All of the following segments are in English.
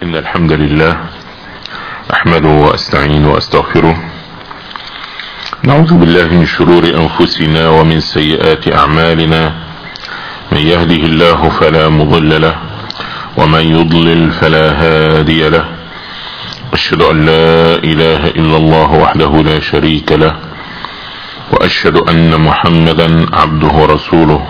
إن الحمد لله أحمده وأستعين وأستغفره. نعوذ بالله من شرور أنفسنا ومن سيئات أعمالنا. من يهده الله فلا مضل له ومن يضلل فلا هادي له. أشهد أن لا إله إلا الله وحده لا شريك له، وأشهد أن محمدا عبده ورسوله.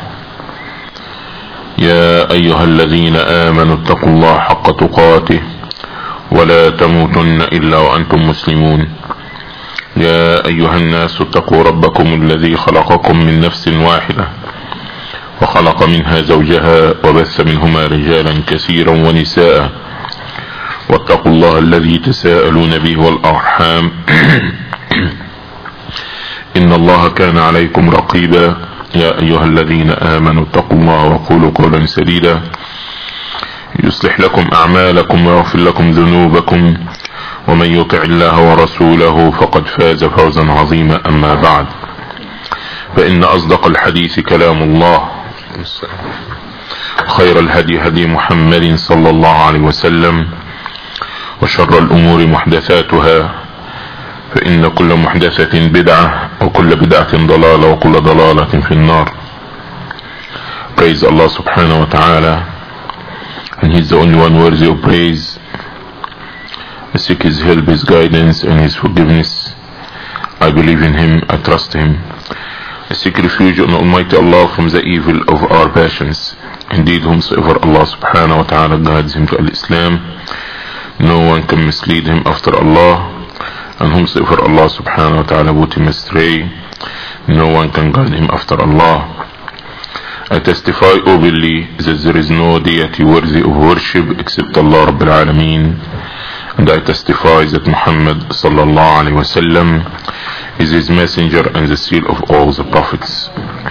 يا أيها الذين آمنوا اتقوا الله حق تقاته ولا تموتن إلا وأنتم مسلمون. يا أيها الناس اتقوا ربكم الذي خلقكم من نفس واحدة وخلق منها زوجها وبث منهما رجالا كثيرا ونساء، واتقوا الله الذي تساءلون به والأرحام إن الله كان عليكم رقيبا. يا أيها الذين آمنوا اتقوا الله وقولوا قولا سديدا يصلح لكم أعمالكم ويغفر لكم ذنوبكم، ومن يطع الله ورسوله فقد فاز فوزا عظيما. أما بعد، فإن أصدق الحديث كلام الله، خير الهدي هدي محمد صلى الله عليه وسلم، وشر الأمور محدثاتها، فإن كل محدثة بدعة وكل بدعة ضلالة وكل ضلالة في النار. Praise Allah subhanahu wa ta'ala, and He's the only one worthy of praise. I seek His help, His guidance and His forgiveness. I believe in Him, I trust Him. I seek refuge on Almighty Allah from the evil of our passions. Indeed, whomsoever Allah subhanahu wa ta'ala guides him to Al-Islam, no one can mislead him after Allah. And whomsoever Allah subhanahu wa ta'ala put him astray, no one can guide him after Allah. I testify openly that there is no deity worthy of worship except Allah Rabbil Alameen, and I testify that Muhammad sallallahu alayhi wa sallam is his messenger and the seal of all the prophets.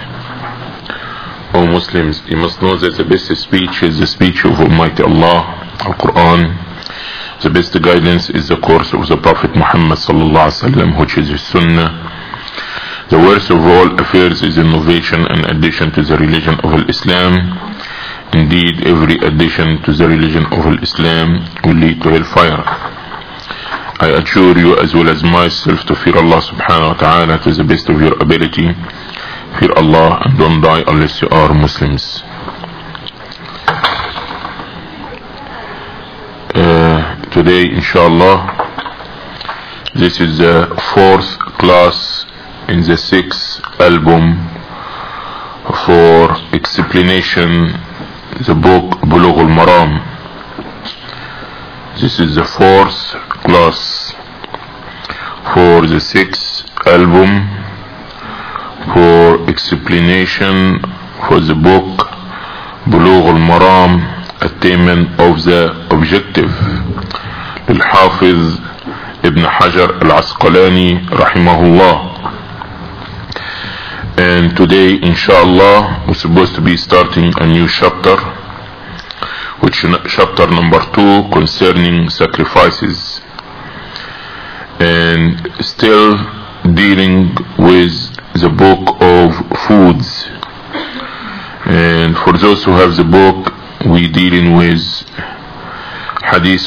O Muslims, you must know that the best speech is the speech of Almighty Allah, Al-Quran. The best guidance is the course of the Prophet Muhammad sallallahu alaihi wasallam, which is his Sunnah. The worst of all affairs is innovation and addition to the religion of Islam. Indeed, every addition to the religion of Islam will lead to hellfire. I assure you as well as myself to fear Allah subhanahu wa ta'ala to the best of your ability. Fear Allah and don't die unless you are Muslims. Today, inshallah, this is the fourth class in the sixth album for explanation the book Bulugh al-Maram. This is the fourth class for the sixth album for explanation for the book Bulugh al-Maram, attainment of the objective. للحافظ ابن حجر العسقلاني رحمه الله. And today, inshallah, we're supposed to be starting a new chapter, which is chapter number 2 concerning sacrifices, and still dealing with the book of foods. And for those who have the book, we dealing with Hadith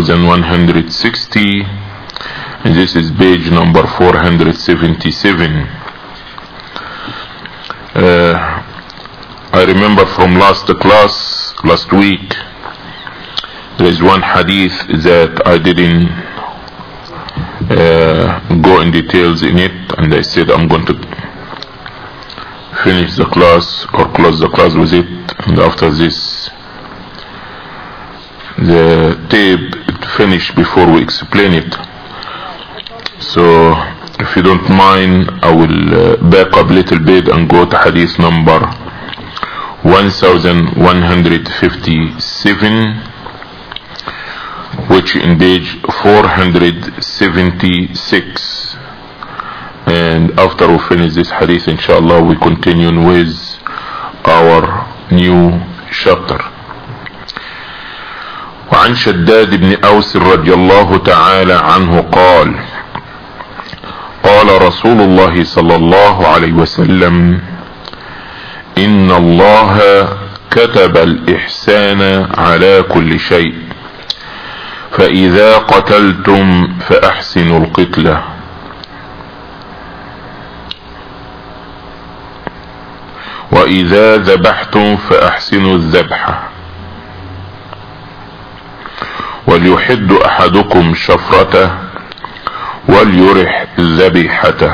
1160, and this is page number 477. I remember from last week, there is one hadith that I didn't go in details in it, and I said I'm going to finish the class or close the class with it, and after this the tape finished before we explain it. So if you don't mind, I will back up a little bit and go to hadith number 1157, which in page 476. And after we finish this hadith, inshallah, we continue with our new chapter. وعن شداد بن أوس رضي الله تعالى عنه قال: قال رسول الله صلى الله عليه وسلم: إن الله كتب الإحسان على كل شيء فإذا قتلتم فأحسنوا القتلة وإذا ذبحتم فأحسنوا الذبح وليحد أحدكم شفرته وليرح ذبيحته.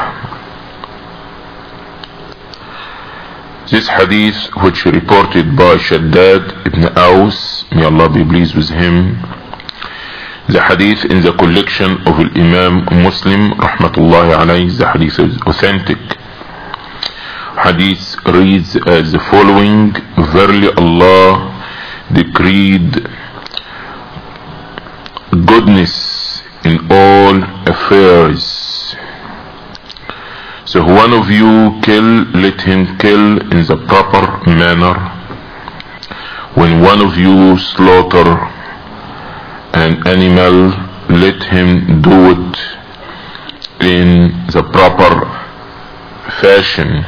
This hadith, which reported by Shaddad ibn Aus, may Allah be pleased with him, the hadith in the collection of Imam Muslim rahmatullahi alayhi, the hadith is authentic. Hadith reads as the following: Verily Allah decreed goodness in all affairs. So one of you kill, let him kill in the proper manner. When one of you slaughter an animal, let him do it in the proper fashion.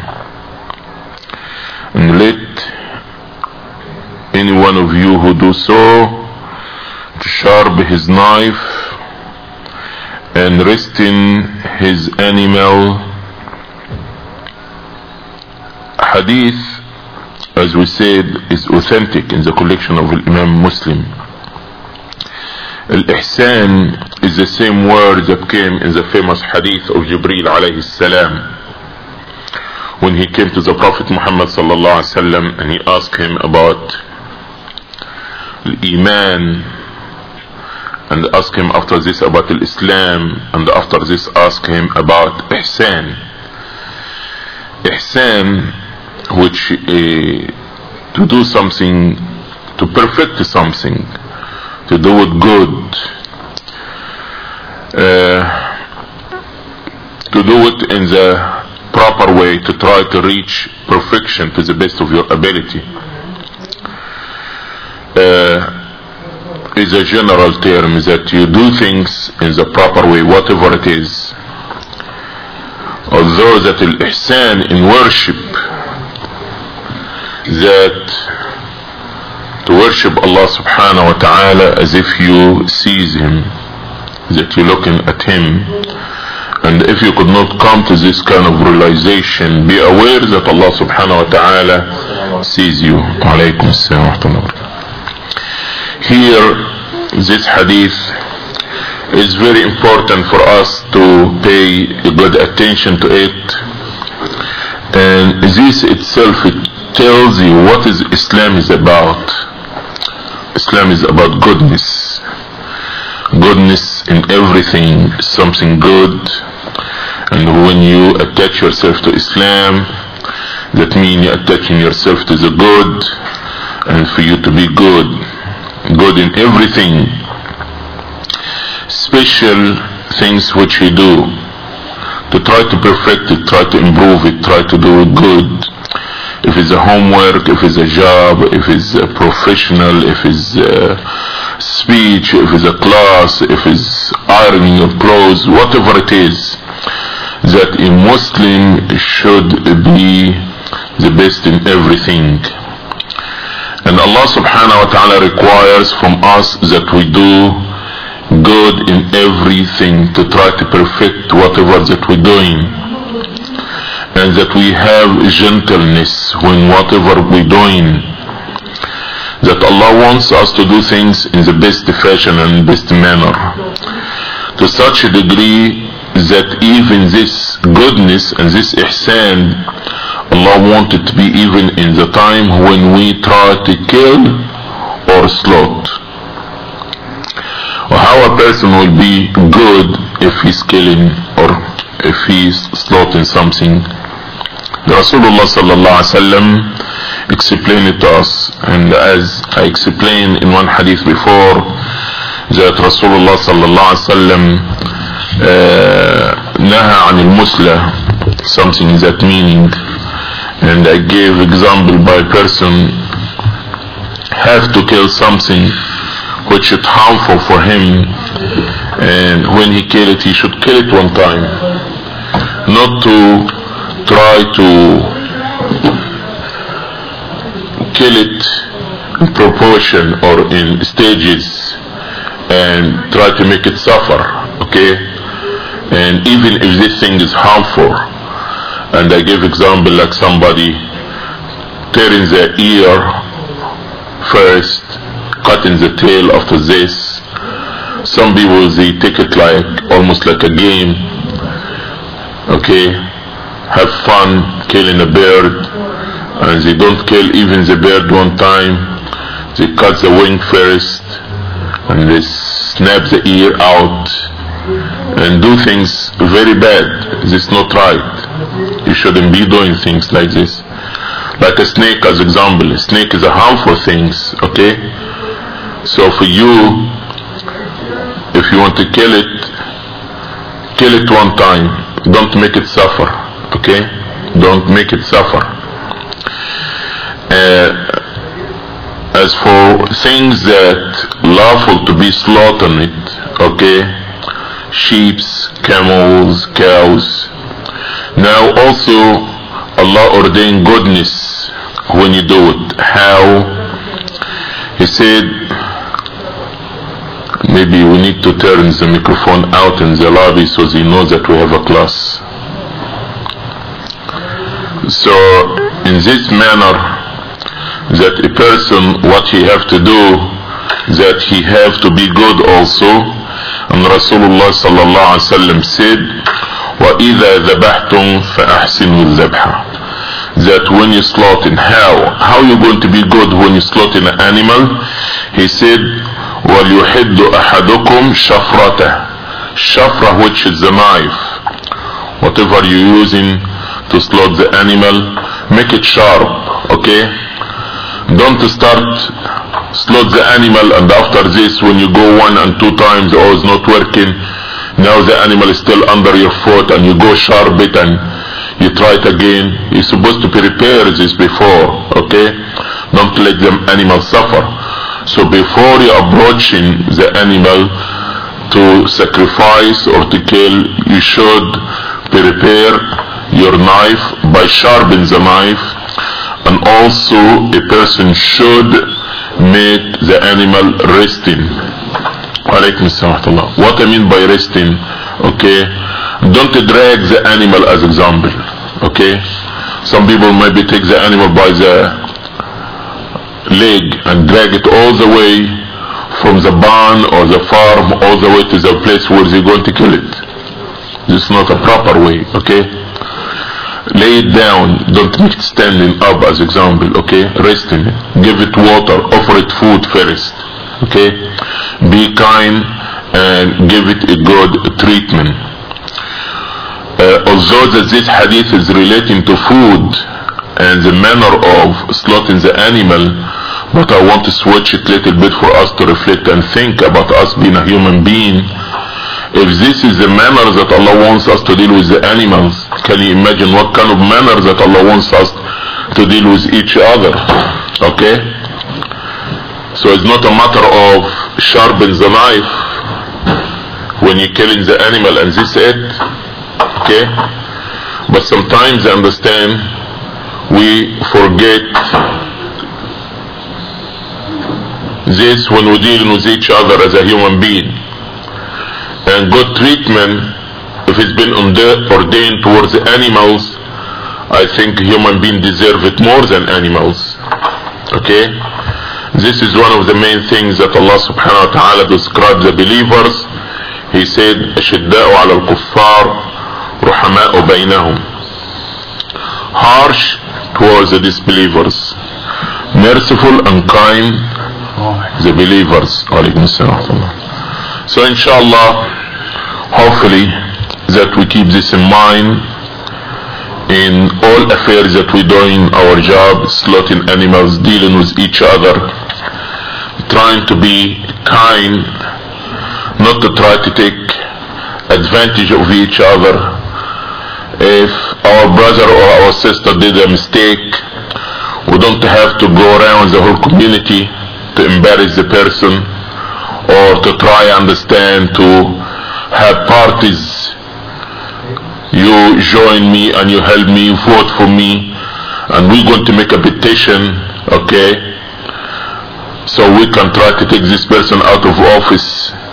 And let any one of you who do so to sharpen his knife and resting his animal. Hadith, as we said, is authentic in the collection of Imam Muslim. Al-Ihsan is the same word that came in the famous hadith of Jibreel alayhi salam, when he came to the Prophet Muhammad sallallahu alaihi wasallam and he asked him about Iman, and asked him after this about Islam, and after this asked him about Ihsan. Ihsan, which to do something, to perfect something, to do it good, to do it in the proper way, to try to reach perfection to the best of your ability, is a general term that you do things in the proper way, whatever it is. Although that al-ihsan in worship, that to worship Allah subhanahu wa ta'ala as if you sees him, that you're looking at him, and if you could not come to this kind of realization, be aware that Allah subhanahu wa ta'ala sees you. Alaykum assalam wa rahmatullahi wa barakatuh. Here, this hadith is very important for us to pay good attention to it, and this itself, it tells you what is Islam is about. Islam is about goodness. Goodness in everything, something good. And when you attach yourself to Islam, that means you're attaching yourself to the good, and for you to be good in everything, special things which you do, to try to perfect it, try to improve it, try to do it good. If it's a homework, if it's a job, if it's a professional, if it's a speech, if it's a class, if it's ironing your clothes, whatever it is, that a Muslim should be the best in everything. And Allah subhanahu wa ta'ala requires from us that we do good in everything, to try to perfect whatever that we're doing, and that we have gentleness when whatever we're doing, that Allah wants us to do things in the best fashion and best manner, to such a degree that even this goodness and this ihsan, Allah wanted to be even in the time when we try to kill or slaughter. Or how a person will be good if he's killing or if he's slaughtering something. The Rasulullah sallallahu alaihi wasallam explained it to us, and as I explained in one hadith before, that Rasulullah sallallahu alaihi wasallam naha anil musla, something in that meaning, and I gave example by a person have to kill something which is harmful for him, and when he kill it, he should kill it one time, not to try to kill it in proportion or in stages, and try to make it suffer, okay? And even if this thing is harmful, and I give example like somebody tearing the ear first, cutting the tail after this. Some people, they take it like almost like a game, okay? Have fun killing a bird, and they don't kill even the bird one time. They cut the wing first, and they snap the ear out, and do things very bad. This is not right. You shouldn't be doing things like this. Like a snake as example. A snake is a harmful thing, okay? So for you, if you want to kill it one time. Don't make it suffer, okay? Don't make it suffer. As for things that lawful to be slaughtered, okay? Sheeps, camels, cows. Now also Allah ordained goodness when you do it. How? He said, maybe we need to turn the microphone out in the lobby so they know that we have a class. So in this manner, that a person, what he have to do, that he have to be good also. And Rasulullah sallallahu alaihi wasallam said, وَإِذَا ذَبَحْتُمْ فَأَحْسِنُوا الذَّبْحَ. That when you slaughter, how you going to be good when you slaughter an animal? He said, وَلْيُحِدُّ أَحَدُكُمْ شَفْرَتَهُ. Shafra, which is the knife. Whatever you're using to slaughter the animal, make it sharp, okay? Don't start slaughter the animal and after this when you go 1 and 2 times, oh, it's not working. Now the animal is still under your foot and you go sharp it and you try it again. You're supposed to prepare this before, okay? Don't let the animal suffer. So before you approaching the animal to sacrifice or to kill, you should prepare your knife by sharpening the knife, and also a person should make the animal resting. What I mean by resting, okay? Don't drag the animal as example, okay? Some people maybe take the animal by the leg and drag it all the way from the barn or the farm all the way to the place where they're going to kill it. This is not a proper way, okay? Lay it down, don't make it standing up as example, okay? Resting, give it water, offer it food first, okay? Be kind and give it a good treatment. Although that this hadith is relating to food and the manner of slaughtering the animal, but I want to switch it a little bit for us to reflect and think about us being a human being. If this is the manner that Allah wants us to deal with the animals, can you imagine what kind of manner that Allah wants us to deal with each other? Okay? So it's not a matter of sharpen the knife when you're killing the animal and this it, okay? But sometimes I understand we forget this when we're dealing with each other as a human being. And good treatment, if it's been ordained towards the animals, I think human beings deserve it more than animals. Okay? This is one of the main things that Allah subhanahu wa ta'ala describes the believers. He said, أَشِدَّاءُ عَلَى الْكُفَّارِ رُحَمَاءُ بَيْنَهُمْ. Harsh towards the disbelievers, merciful and kind the believers. So inshallah, hopefully that we keep this in mind in all affairs that we do in our job, slaughtering animals, dealing with each other, trying to be kind, not to try to take advantage of each other. If our brother or our sister did a mistake, we don't have to go around the whole community to embarrass the person or to try understand, to have parties. You join me and you help me, vote for me, and we're going to make a petition, okay? So we can try to take this person out of office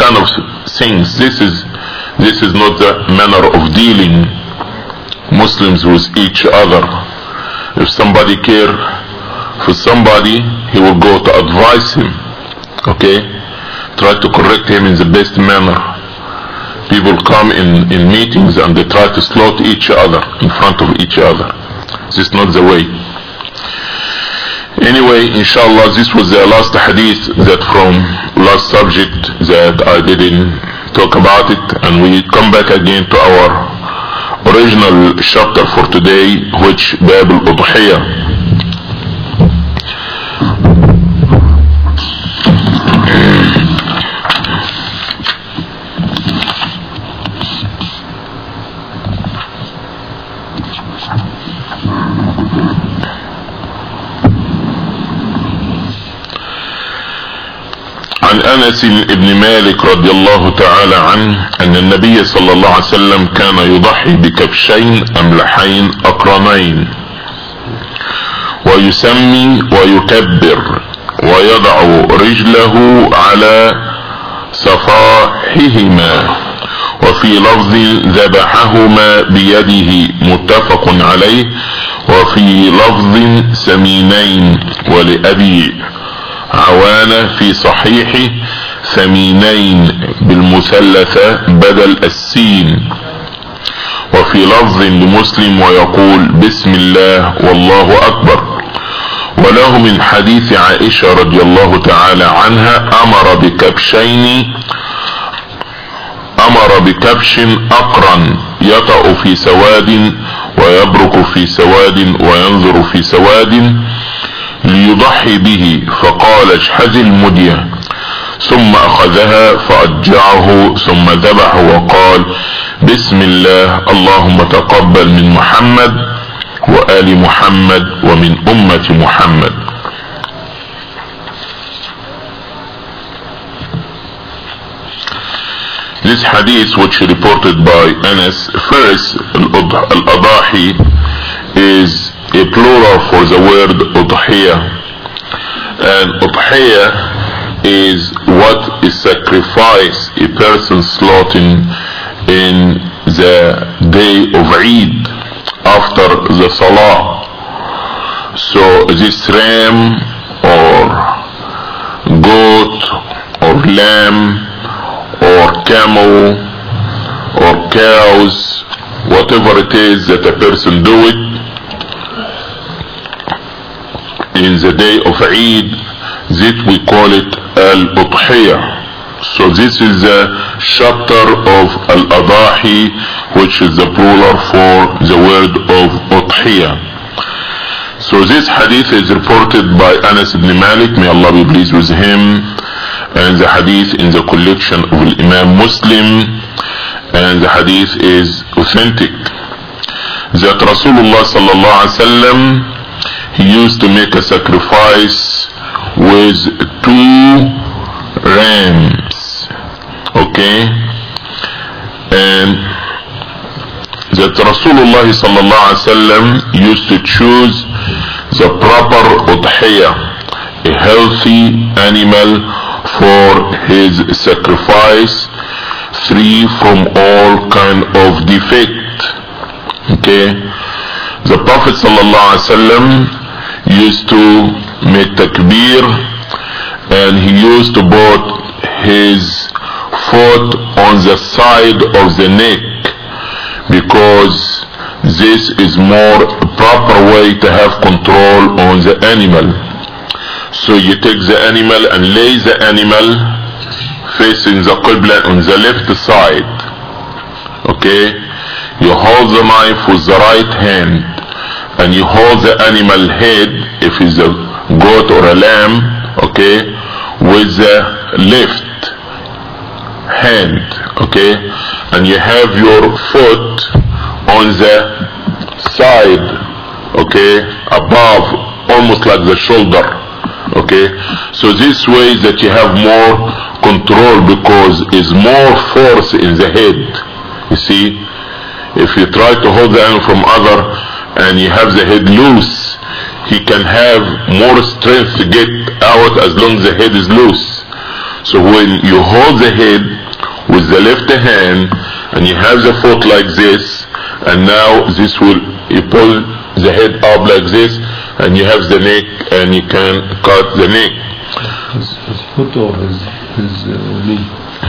kind of things. This is not the manner of dealing Muslims with each other. If somebody care for somebody, he will go to advise him, okay, try to correct him in the best manner. People come in meetings and they try to slaughter each other in front of each other. This is not the way. Anyway, inshallah, this was the last hadith that from last subject that I didn't talk about it, and we come back again to our original chapter for today, which Bab al-Udhiyah. عن أنس بن مالك رضي الله تعالى عنه أن النبي صلى الله عليه وسلم كان يضحي بكبشين أملحين أقرنين ويسمي ويكبر ويضع رجله على صفاحهما وفي لفظ ذبحهما بيده متفق عليه وفي لفظ سمينين ولأبي عوانة في صحيحه ثمينين بالمثلثة بدل السين وفي لفظ لمسلم ويقول بسم الله والله أكبر. وله من حديث عائشة رضي الله تعالى عنها أمر بكبش أقرن يطأ في سواد ويبرك في سواد وينظر في سواد ليضحي به فقال اجحز المدية ثم أخذها فأجعه ثم ذبح وقال بسم الله اللهم تقبل من محمد وآل محمد ومن أمة محمد. This hadith, which reported by Anas, first al-Adahi is a plural for the word Udhiyah, and Udhiyah is what is sacrifice a person slaughtering in the day of Eid after the Salah. So this ram or goat or lamb or camel or cows, whatever it is that a person do it in the day of Eid, that we call it al-Udhiyah. So this is the chapter of al-Adahi, which is the plural for the word of Udhiyah. So this hadith is reported by Anas ibn Malik, may Allah be pleased with him, and the hadith in the collection of Imam Muslim, and the hadith is authentic. That Rasulullah sallallahu alaihi wasallam, he used to make a sacrifice with 2 rams, okay, and that Rasulullah sallallahu alaihi wasallam used to choose the proper udhiyah, a healthy animal for his sacrifice, free from all kind of defect, okay. The Prophet sallallahu alaihi wasallam used to make takbir, and he used to put his foot on the side of the neck, because this is more proper way to have control on the animal. So you take the animal and lay the animal facing the Qibla on the left side, okay. You hold the knife with the right hand, and you hold the animal head, if it's a goat or a lamb, okay, with the left hand, okay, and you have your foot on the side, okay, above, almost like the shoulder, okay. So this way that you have more control, because is more force in the head. You see, if you try to hold the animal from other and you have the head loose, he can have more strength to get out as long as the head is loose. So when you hold the head with the left hand and you have the foot like this, and now this will, you pull the head up like this, and you have the neck, and you can cut the neck. His foot or his knee?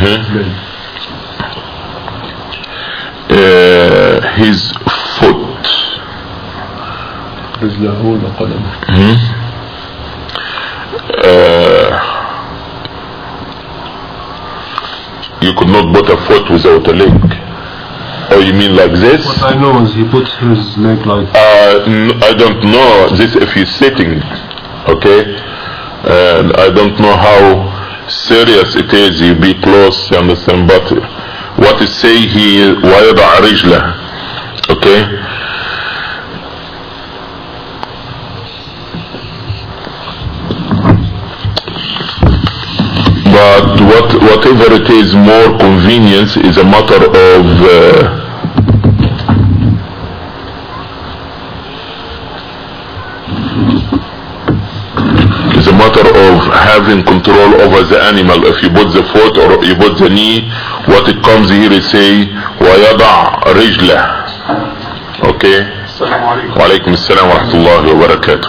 His foot. رجله ولا قدمه؟ You could not put a foot without a leg. Oh, you mean like this? What I know is he puts his leg like... I don't know this if he's sitting, okay? And I don't know how serious it is, you be close, you understand, but what it say here, وَيَضَعْ رِجْلَهُ, okay? But whatever it is, more convenience is a matter of having control over the animal. If you put the foot or you put the knee, what it comes here is say وَيَضَعْ رِجْلَهُ, okay? وعليكم السلام ورحمة الله وبركاته.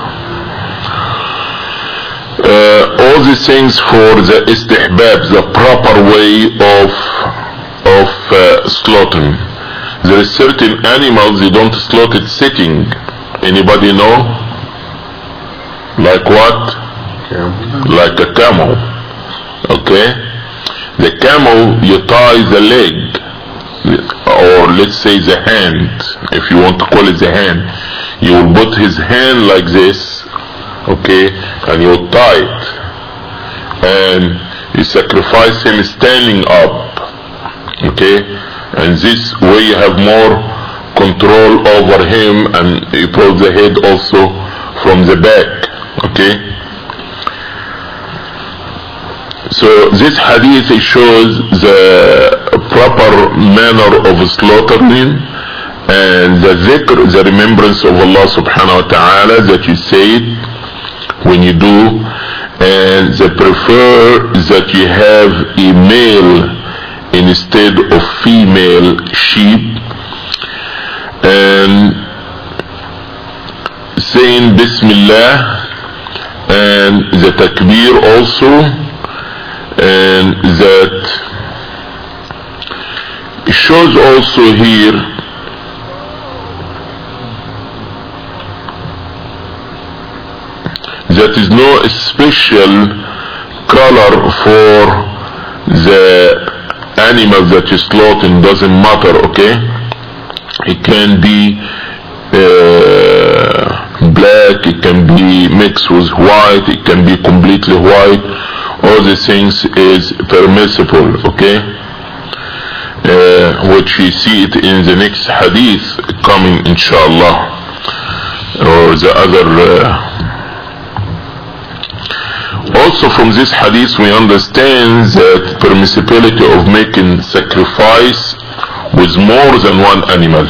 All these things for the istihbab, the proper way of slaughtering. There is certain animals you don't slaughter it sitting. Anybody know? Like what? Like a camel. Okay? The camel, you tie the leg, or let's say the hand, if you want to call it the hand. You will put his hand like this, okay, and you tie it, and you sacrifice him standing up, okay, and this way you have more control over him, and you pull the head also from the back, okay. So this hadith shows the proper manner of slaughtering and the dhikr, the remembrance of Allah subhanahu wa ta'ala that you say it when you do, and they prefer that you have a male instead of female sheep, and saying Bismillah and the takbir also, and that shows also here that is no special color for the animal that is slaughtered, doesn't matter, okay? It can be black, it can be mixed with white, it can be completely white. All these things is permissible, okay? Which we see it in the next hadith coming, inshallah, or the other. Also from this hadith we understand that permissibility of making sacrifice with more than one animal.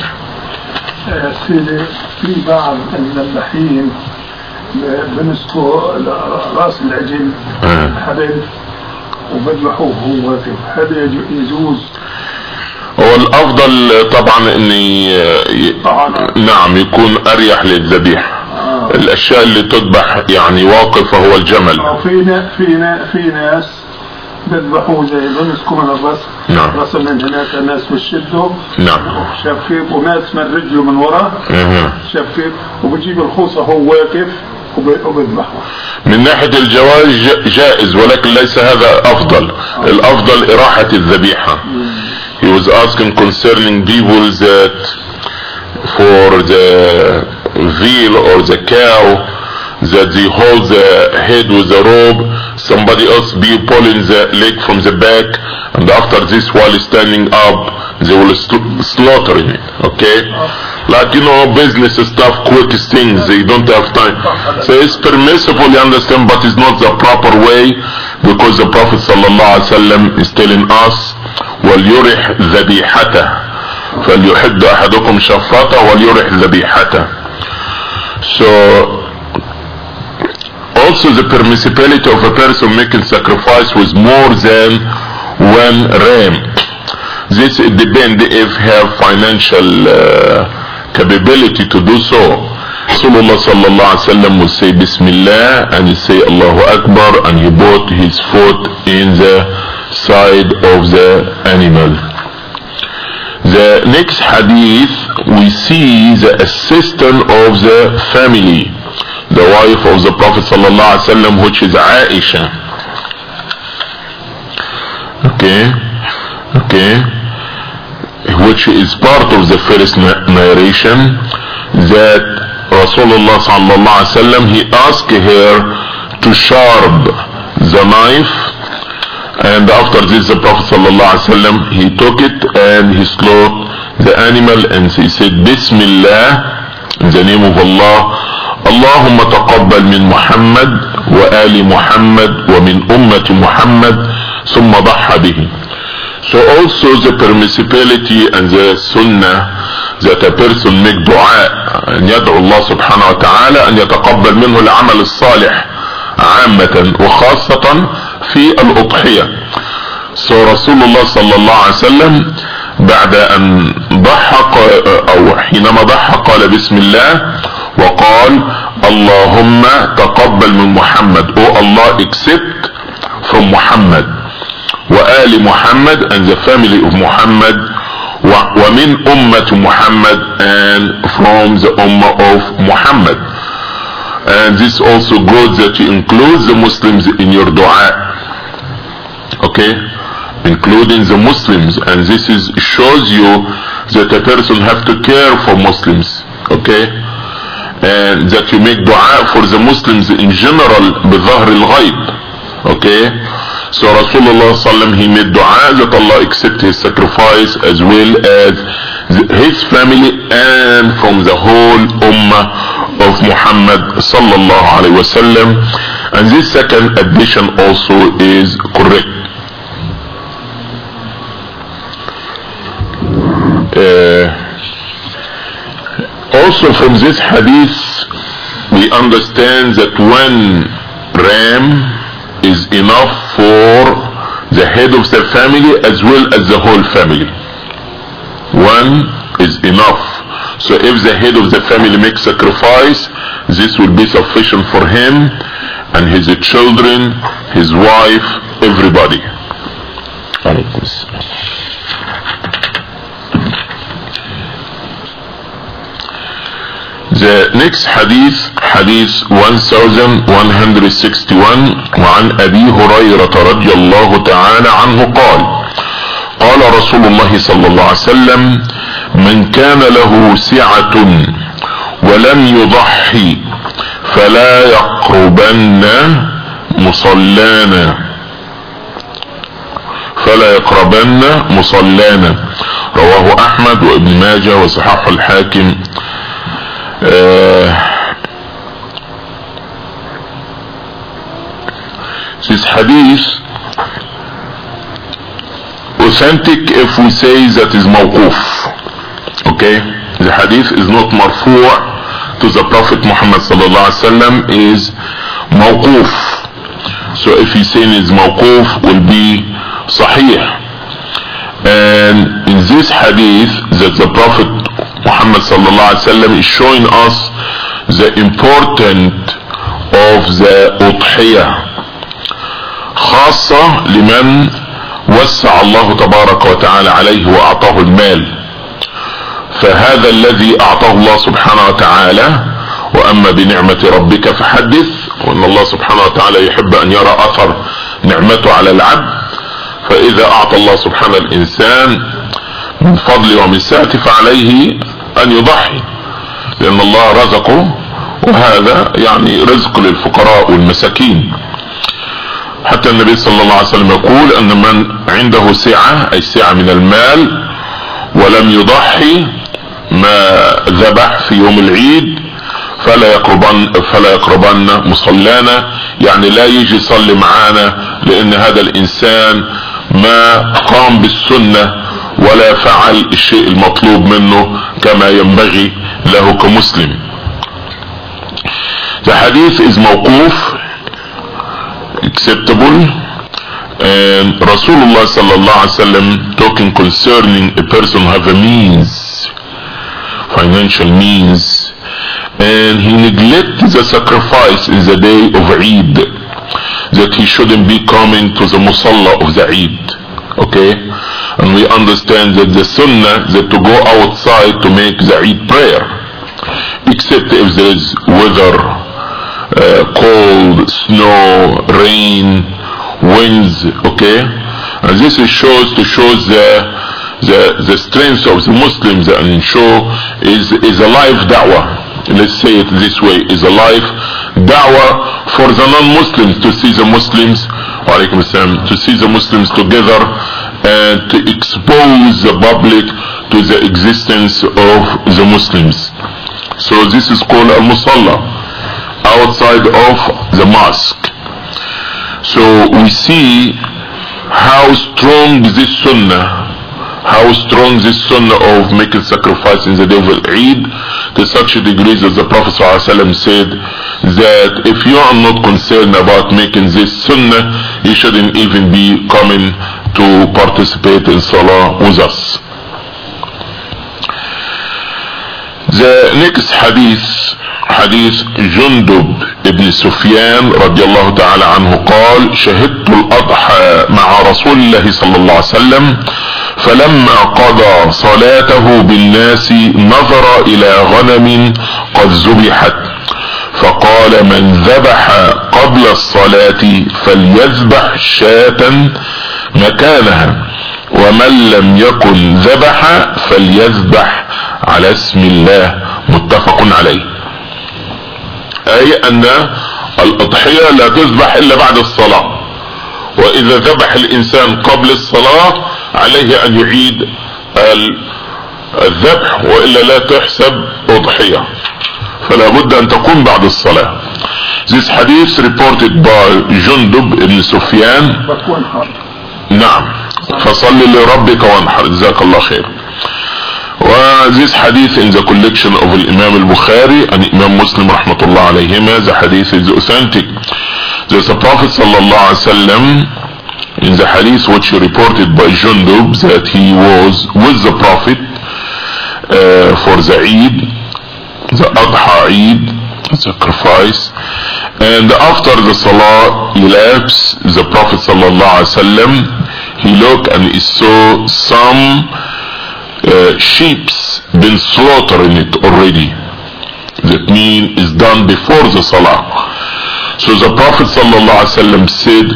في بعض المذبحين بنسكوا راس العجل حبل وبذبحوه هو واقف، هذا يجوز؟ هو الافضل طبعا اني نعم يكون اريح للذبيحه. الاشياء اللي تذبح يعني واقفه هو الجمل. في ناس بذبحوه زي بنسكوا من الراس، نعم، راس من هناك ناس بيشدوا، نعم، شفيف، وناس من رجله من ورا، شفيف، وبجيب الخوصه هو واقف وبذبحه. من ناحيه الجواز جائز، ولكن ليس هذا افضل. الافضل اراحه الذبيحه. He was asking concerning people that for the veal or the cow that they hold the head with a rope, somebody else be pulling the leg from the back, and after this while standing up they will slaughter it, okay? Like, you know, business stuff, quick things, they don't have time. So it's permissible, you understand, but it's not the proper way, because the Prophet sallallahu alaihi wasallam is telling us وَلْيُرِحْ ذَبِيحَتَهُ فَلْيُحِدَّ أَحَدُكُمْ شَفَّاتَهُ وَلْيُرِحْ ذَبِيحَتَهُ. So also the permissibility of a person making sacrifice with more than one ram. This depends if have financial capability to do so. Rasulullah sallallahu alaihi wasallam will say Bismillah and he say Allahu Akbar and he put his foot in the side of the animal. The next hadith we see the assistant of the family, the wife of the Prophet sallallahu alaihi wasallam, which is Aisha. Okay, which is part of the first narration, that Rasulullah sallallahu alaihi wasallam, he asked her to sharp the knife, and after this the Prophet sallallahu alaihi wasallam, he took it and he slaughtered the animal and he said Bismillah, in the name of Allah, Allahumma taqabbal min Muhammad wa ali Muhammad wa min ummati Muhammad thumma dhaha bihi. So also the permissibility and the sunnah that a person make dua and يدعو الله سبحانه وتعالى أن يتقبل منه العمل الصالح عامة وخاصة في الأضحية. So رسول الله صلى الله عليه وسلم بعد أن ضحى أو حينما ضحى قال بسم الله وقال اللهم تقبل من محمد, oh Allah accept from Muhammad وآل محمد and the family of Muhammad ومن أمة محمد and from the Ummah of Muhammad. And this also goes that you include the Muslims in your dua, okay, including the Muslims, and this is shows you that a person have to care for Muslims, okay, and that you make dua for the Muslims in general بظهر الغيب, okay. So Rasulullah sallam, he made dua that Allah accept his sacrifice as well as his family and from the whole ummah of Muhammad sallallahu alaihi wasallam. And this second addition also is correct. Also from this hadith we understand that one ram is enough for the head of the family as well as the whole family. One is enough. So if the head of the family makes sacrifice, this will be sufficient for him and his children, his wife, everybody. The next hadith, hadith 1161, وعن أبي هريرة رضي الله تعالى عنه قال قال رسول الله صلى الله عليه وسلم من كان له سعة ولم يضحي فلا يقربن مصلانا رواه أحمد وابن ماجه وصححه الحاكم. This hadith authentic if we say that is mawquf, okay, the hadith is not marfu' to the Prophet Muhammad sallallahu alaihi wasallam, is mawquf. So if he saying is mawquf will be sahih. And in this hadith that the Prophet Muhammad sallallahu alaihi wasallam is showing us the importance of the udhiyah خاصة لمن وسع الله تبارك وتعالى عليه وأعطاه المال. فهذا الذي أعطاه الله سبحانه وتعالى وأما بنعمة ربك فحدث، وأن الله سبحانه وتعالى يحب أن يرى أثر نعمته على العبد. فإذا أعطى الله سبحانه الإنسان من فضل ومن سعته فعليه أن يضحي، لأن الله رزقه، وهذا يعني رزق للفقراء والمساكين. حتى النبي صلى الله عليه وسلم يقول أن من عنده سعة أي سعة من المال ولم يضحي ما ذبح في يوم العيد فلا يقربن مصلانا، يعني لا يجي يصلي معانا، لأن هذا الإنسان ما قام بالسنة ولا فعل الشيء المطلوب منه كما ينبغي له كمسلم. The hadith is موقوف acceptable. And Rasulullah sallallahu alaihi wasallam talking concerning a person who have a means, financial means, and he neglects the sacrifice in the day of Eid, that he shouldn't be coming to the musalla of the Eid. Okay, and we understand that the sunnah that to go outside to make the Eid prayer, except if there is weather, cold, snow, rain, winds. Okay, and this shows the strength of the Muslims, and show is a live da'wah. Let's say it this way, is a live da'wah for the non-Muslims to see the Muslims, to see the Muslims together and to expose the public to the existence of the Muslims. So this is called al-musalla, outside of the mosque. So we see how strong this sunnah of making sacrifice in the day of Eid, to such a degree that the Prophet ﷺ said that if you are not concerned about making this sunnah, you shouldn't even be coming to participate in salah with us. The next حديث جندب ابن سفيان رضي الله تعالى عنه قال: شهدت الأضحى مع رسول الله صلى الله عليه وسلم، فلما قضى صلاته بالناس نظر إلى غنم قد ذبحت، فقال: من ذبح قبل الصلاة فليذبح شاة مكانها، ومن لم يكن ذبح فليذبح على اسم الله، متفق عليه. أي أن الأضحية لا تذبح إلا بعد الصلاة، وإذا ذبح الإنسان قبل الصلاة عليه أن يعيد الذبح، وإلا لا تحسب أضحية، فلا بد أن تكون بعد الصلاة. This hadith reported by جندب ibn Sufyan. نعم، فصل لربك وانحر، جزاك الله خير. This hadith in the collection of Imam al-Bukhari and Imam Muslim rahmatullah alayhima, the hadith is authentic. There's a Prophet sallallahu alayhi wasallam in the hadith which reported by Jundub that he was with the Prophet for the Eid, the Adha Eid, sacrifice, and after the Salah elapsed, the Prophet sallallahu alayhi wasallam, he looked and he saw some sheep's been slaughtered in it already. That means is done before the salah. So the Prophet sallallahu alaihi wasallam said,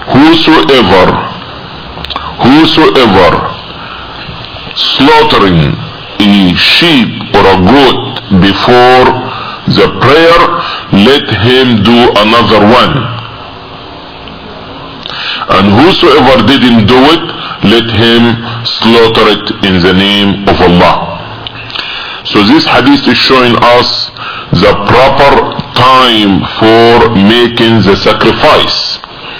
whosoever slaughtering a sheep or a goat before the prayer, let him do another one, and whosoever didn't do it, let him slaughter it in the name of Allah. So this hadith is showing us the proper time for making the sacrifice,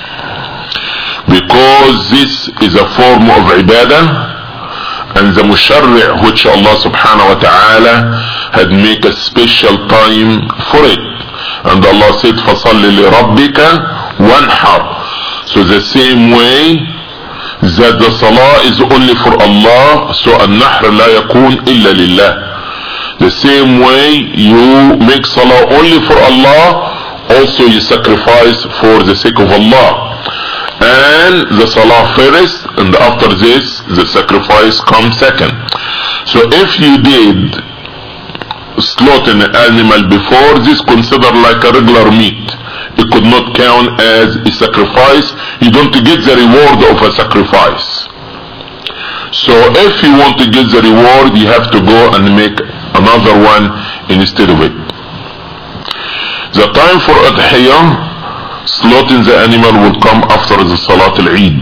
because this is a form of ibadah, and the musharri' which Allah subhanahu wa ta'ala had made a special time for it, and Allah said فَصَلِّ لِرَبِّكَ وَانْحَرْ. So the same way that the salah is only for Allah, so al-nahr la yakun illa lillah. The same way you make salah only for Allah, also you sacrifice for the sake of Allah. And the salah first, and after this the sacrifice comes second. So if you did slaughter an animal before, this considered like a regular meat. It could not count as a sacrifice. You don't get the reward of a sacrifice. So if you want to get the reward, you have to go and make another one instead of it. The time for Adhiyah, slaughtering the animal, will come after the Salat al-Eid.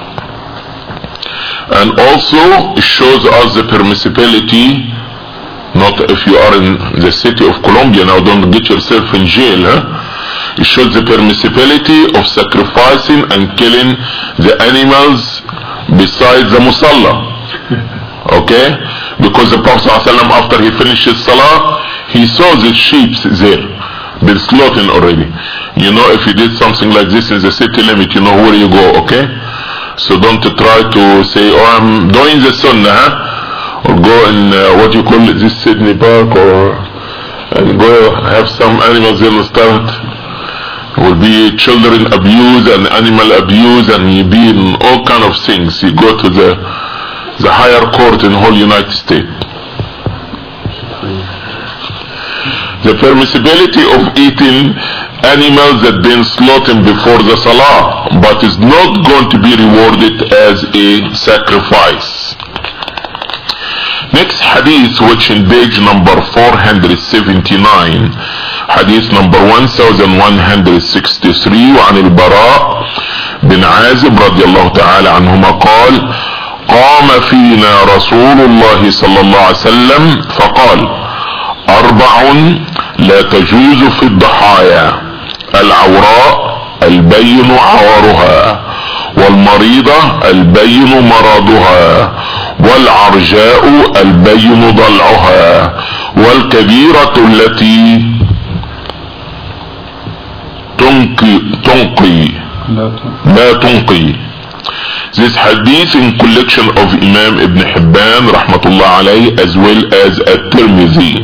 And also it shows us the permissibility, not if you are in the city of Colombia now, don't get yourself in jail, It shows the permissibility of sacrificing and killing the animals besides the musalla. Okay? Because the Prophet ﷺ, after he finished his salah, he saw the sheep there. been slaughtered already. You know, if you did something like this in the city limit, you know where you go, okay? So don't try to say, oh, I'm doing the sunnah, or go in, what you call it, this Sydney Park, or and go have some animals in the start. Will be children abuse and animal abuse, and you be in all kind of things. You go to the higher court in the whole United States. The permissibility of eating animals that been slaughtered before the salah, but is not going to be rewarded as a sacrifice. Next hadith, which in page number 479, hadith number 1163, وعن البراء بن عازب رضي الله تعالى عنهما قال: قام فينا رسول الله صلى الله عليه وسلم فقال: 4 لا تجوز في الضحايا: العوراء البين عورها، والمريضة البين مرضها، والعرجاء البين ضلعها، والكبيرة التي لا تنقي. This hadith in collection of Imam Ibn Hibban rahmatullah alayhi, as well as at-Tirmidhi.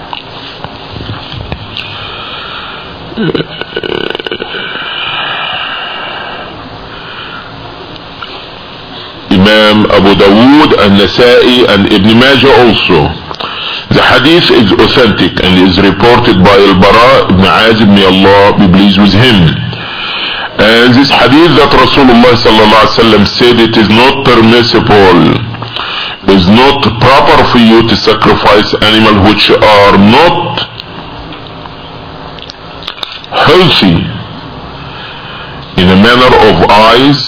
Imam Abu Dawood and Nasa'i and Ibn Majah also. The hadith is authentic and is reported by Al-Bara ibn Azib, may Allah be pleased with him. And this hadith that Rasulullah sallallahu alaihi wasallam said it is not permissible, is not proper for you to sacrifice animals which are not healthy in a manner of eyes,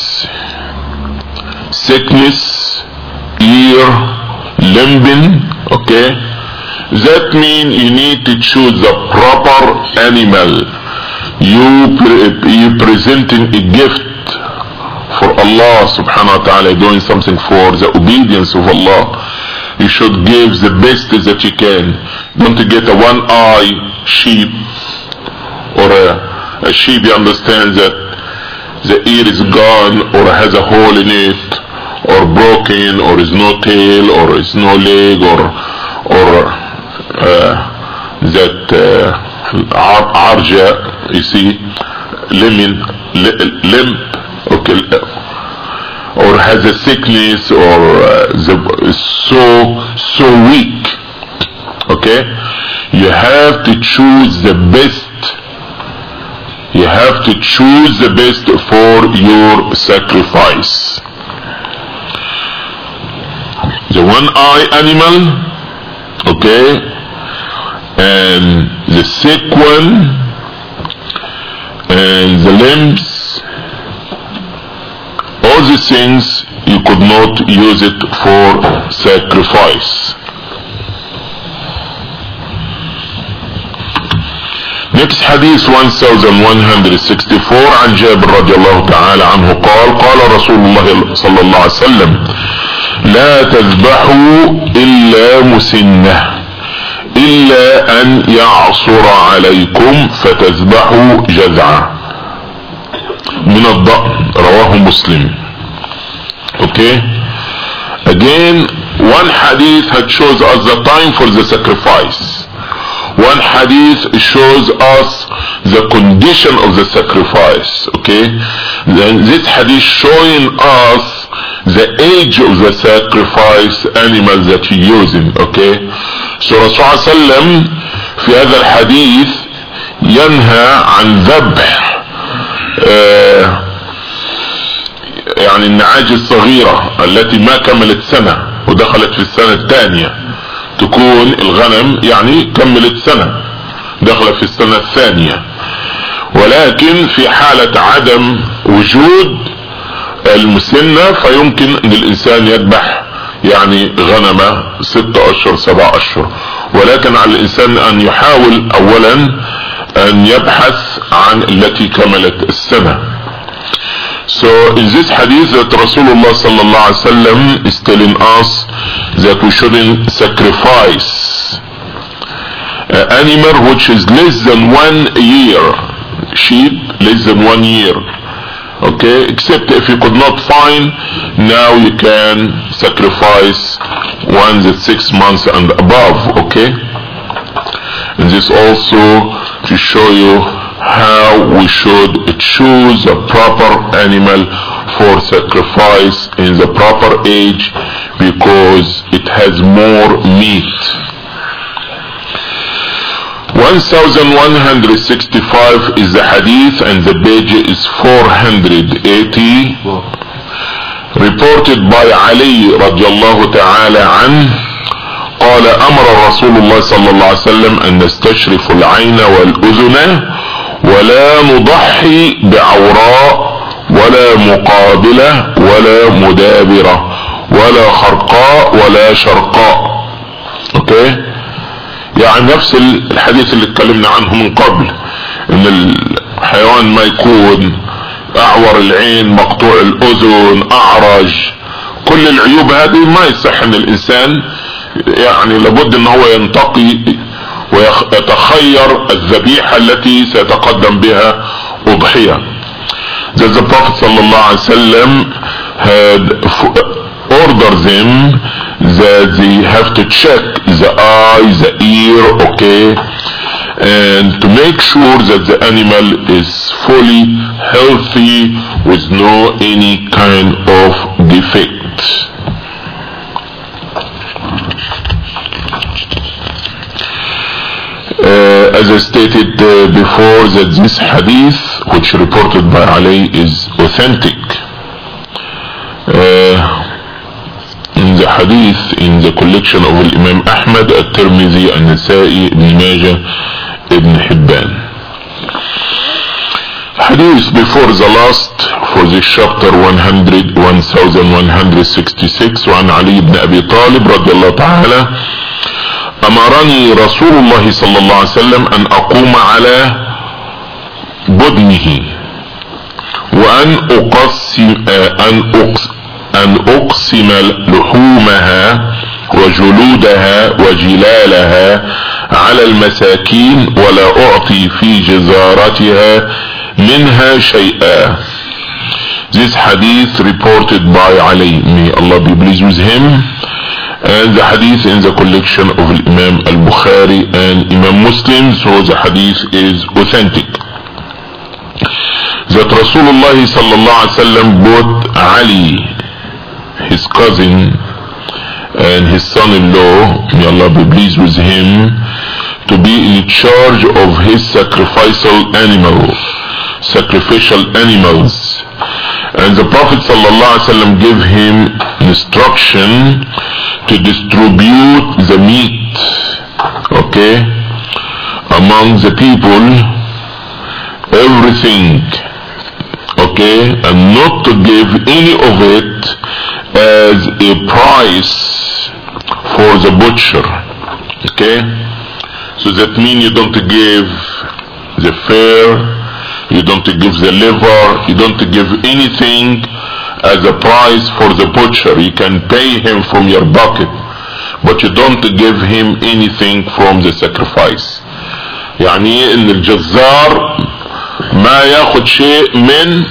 sickness, ear, limbing, okay? That means you need to choose the proper animal. You presenting a gift for Allah subhanahu wa ta'ala, doing something for the obedience of Allah. You should give the best that you can. Don't get a one-eye sheep, or a sheep, you understand, that the ear is gone, or has a hole in it, or broken, or is no tail, or is no leg, or that arja, you see, limp, okay, or has a sickness, or so weak, okay? You have to choose the best. You have to choose the best for your sacrifice. The one-eye animal, okay, and the sick one, and the limbs, all these things you could not use it for sacrifice. Next hadith 1164 عن جابر رضي الله تعالى عنه قال: قال رسول الله صلى الله عليه وسلم: لا تذبحوا إلا مسنة إلا أن يعصر عليكم فتذبحوا جذعة من الضأن. رواه مسلم. Okay, again one hadith had shows us the time for the sacrifice. One hadith shows us the condition of the sacrifice, okay? Then this hadith showing us the age of the sacrifice animals that you're using, okay? So Rasulullah sallam في هذا الحديث ينهى عن ذبح يعني النعاج الصغيرة التي ما كملت سنة ودخلت في السنة الثانية، تكون الغنم يعني كملت سنة دخل في السنة الثانية، ولكن في حالة عدم وجود المسنة فيمكن ان الانسان يذبح يعني غنمة 6 اشهر 7 اشهر، ولكن على الانسان ان يحاول اولا ان يبحث عن التي كملت السنة. So in this hadith that Rasulullah sallallahu alaihi wasallam is telling us that we shouldn't sacrifice animal which is less than 1 year, sheep less than 1 year, okay, except if you could not find, now you can sacrifice one that's 6 months and above, okay. And this also to show you how we should choose a proper animal for sacrifice in the proper age, because it has more meat. 1165 is the hadith, and the page is 480, reported by Ali radiallahu ta'ala anhu قال امر رسول الله صلى الله عليه وسلم ان نستشرف العين والاذن ولا نضحي بعوراء ولا مقابلة ولا مدابرة ولا خرقاء ولا شرقاء، اوكي. يعني نفس الحديث اللي اتكلمنا عنه من قبل، ان الحيوان ما يكون اعور العين، مقطوع الاذن، اعرج، كل العيوب هذه ما يصح ان الانسان يعني لابد ان هو ينتقي ويتخير الذبيحة التي سيتقدم بها اضحية. That the Prophet sallallahu alaihi wasallam had ordered them that they have to check the eye, the ear, okay, and to make sure that the animal is fully healthy with no any kind of defect. As I stated before, that this hadith which reported by Ali is authentic. In the hadith in the collection of Imam Ahmad, At-Tirmidhi, An-Nasa'i, Ibn Majah, Ibn Hibban. Hadith before the last for this chapter 1166 وعن علي بن أبي طالب رضي الله تعالى أمرني رسول الله صلى الله عليه وسلم أن أقوم على بدنه وأن أقسم لحومها وجلودها وجلالها على المساكين ولا أعطي في جزارتها منها شيئا. This hadith reported by Ali, may Allah be pleased with him, and the hadith in the collection of Imam al-Bukhari and Imam Muslim, so the hadith is authentic. That Rasulullah sallallahu alaihi wasallam brought Ali, his cousin and his son-in-law, may Allah be pleased with him, to be in charge of his sacrificial animals. And the Prophet sallallahu alaihi wasallam gave him instruction to distribute the meat, okay, among the people, everything, okay, and not to give any of it as a price for the butcher, okay. So that means you don't give the fare, you don't give the liver, you don't give anything as a price for the butcher. You can pay him from your bucket, but you don't give him anything from the sacrifice. يعني ان الجزار ما ياخد شيء من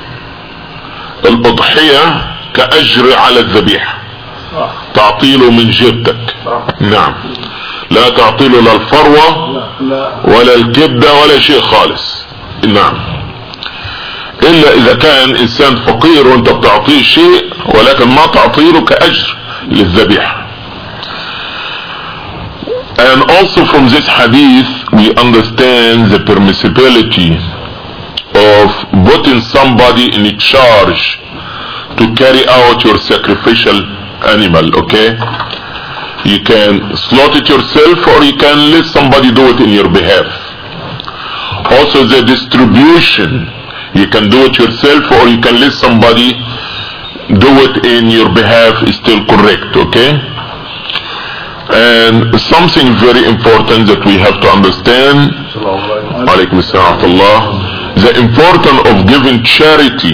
الاضحية كأجر على الذبيحة، تعطيله من جيبتك، نعم، لا تعطيله لا الفروة ولا الكبدة ولا شيء خالص، نعم، الا اذا كان انسان فقير وانت بتعطيه شيء ولكن ما تعطيله كأجر للذبيحة. And also from this hadith we understand the permissibility of putting somebody in charge to carry out your sacrificial animal, okay? You can slaughter it yourself or you can let somebody do it in your behalf. Also the distribution, you can do it yourself or you can let somebody do it in your behalf is still correct, okay? And something very important that we have to understand, alaykum assalam, the importance of giving charity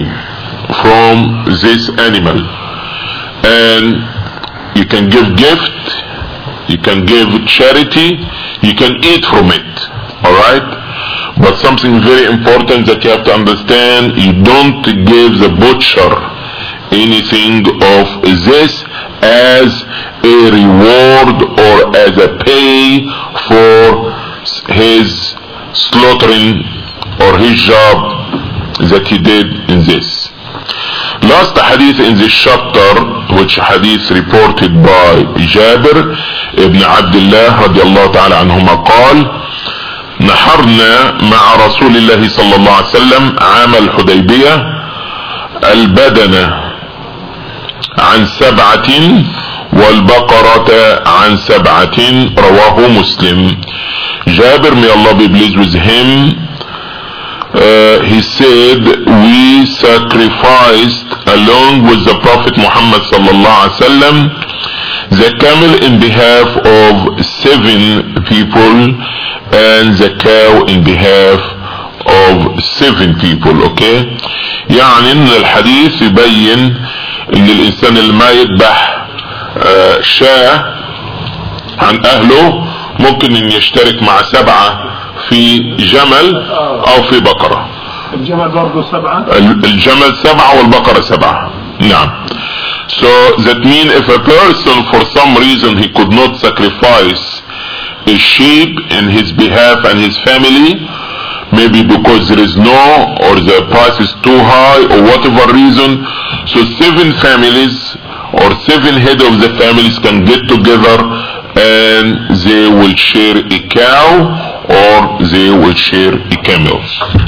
from this animal. And you can give gift You can give charity, you can eat from it. Alright? But something very important that you have to understand, you don't give the butcher anything of this as a reward or as a pay for his slaughtering or his job that he did in this. Last hadith in this chapter, which hadith reported by Jabir ibn Abdullah radiallahu ta'ala anhuma قال نحرنا مع رسول الله صلى الله عليه وسلم عام الحديبية البدنة عن 7 والبقرة عن 7 رواه مسلم. Jabir, may Allah be pleased with him, he said, we sacrificed along with the Prophet Muhammad sallallahu alaihi wasallam the camel in behalf of 7 people and the cow in behalf of 7 people. Okay, يعني ان الحديث يبين ان الانسان اللي ما يذبح شاة عن اهله ممكن ان يشترك مع 7 في جمل او في بقرة. الجمل برضو 7. الجمل 7 والبقرة 7. نعم. So that means if a person for some reason he could not sacrifice a sheep in his behalf and his family, maybe because there is no, or the price is too high or whatever reason, so 7 families or 7 head of the families can get together and they will share a cow or they will share a camel.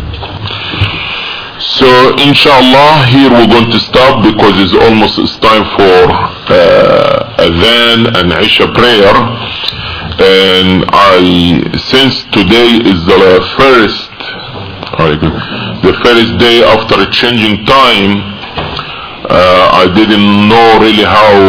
So inshallah here we're going to stop because it's time for Adhan and Isha prayer, and since today is the first day after changing time, I didn't know really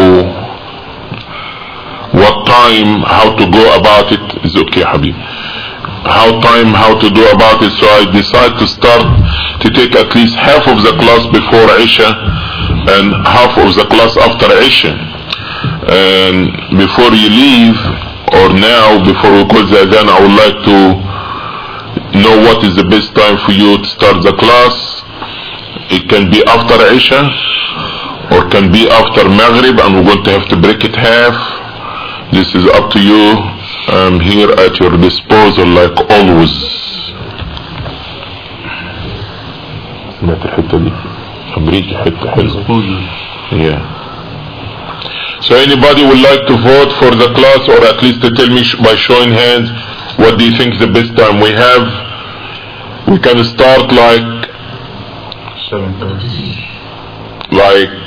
how to go about it. Is okay, Habib? How to do about it. So I decided to start to take at least half of the class before Isha and half of the class after Isha. And before you leave, or now before we close the Adhan, I would like to know what is the best time for you to start the class. It can be after Isha or can be after Maghrib, and we're going to have to break it half. This is up to you. I'm here at your disposal like always. سمعت الحتة دي؟ أمريكا حتة حلوة. Yeah. So anybody would like to vote for the class, or at least to tell me by showing hands, what do you think is the best time we have? We can start like 7:30. Like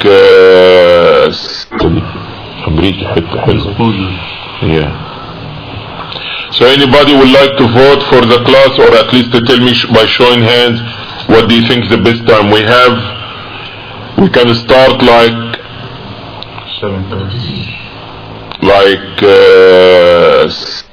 أمريكا حتة حلوة. Yeah. So anybody would like to vote for the class, or at least to tell me by showing hands, what do you think is the best time we have? We can start like 7:30. Like